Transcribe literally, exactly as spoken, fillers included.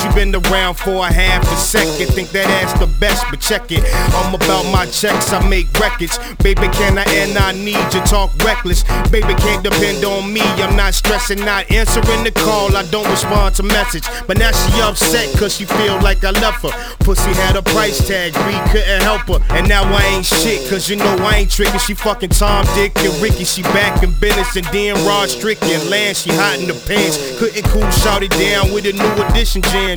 She been around for a half a second. Think that ass the best, but check it. I'm about my checks, I make records. Baby, can I and I need you, talk reckless. Baby, can't depend on me, I'm not stressing, not answering the call, I don't respond to message. But now she upset cause she feel like I left her. Pussy had a price tag, we couldn't help her. And now I ain't shit, cause you know I ain't tricking. She fucking Tom, Dick, and Ricky. She back in business and then Rod Strickland. Land, she hot in the pants. Couldn't cool shorty down with a new edition jam.